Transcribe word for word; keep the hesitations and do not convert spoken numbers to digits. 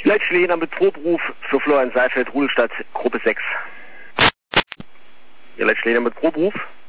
Leitstelle mit Proberuf für Florian Seifeld, Rudelstadt, Gruppe sechs. Ihr Leitstelle mit Proberuf.